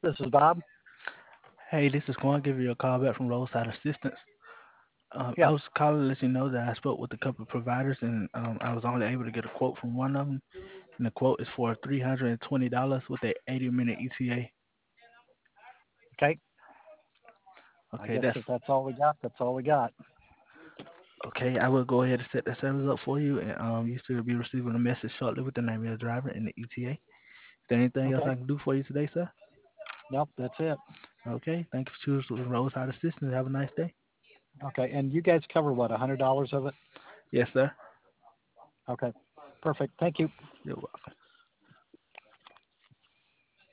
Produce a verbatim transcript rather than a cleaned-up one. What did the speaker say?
This is Bob. Hey, this is Quan giving you a call back from Roadside Assistance. Um, I Yes. was calling to let you know that I spoke with a couple of providers and um, I was only able to get a quote from one of them. And the quote is for three hundred twenty dollars with a eighty minute E T A. Okay. I Okay, guess that's if that's all we got, that's all we got. okay. I will go ahead and set that service up for you, and um, you should be receiving a message shortly with the name of the driver and the E T A. Is there anything else Okay. I can do for you today, sir? Nope, that's it. Okay, thank you for choosing Roadside Assistance. Have a nice day. Okay. And you guys cover what, a hundred dollars of it? Yes, sir. Okay. Perfect. Thank you. You're welcome.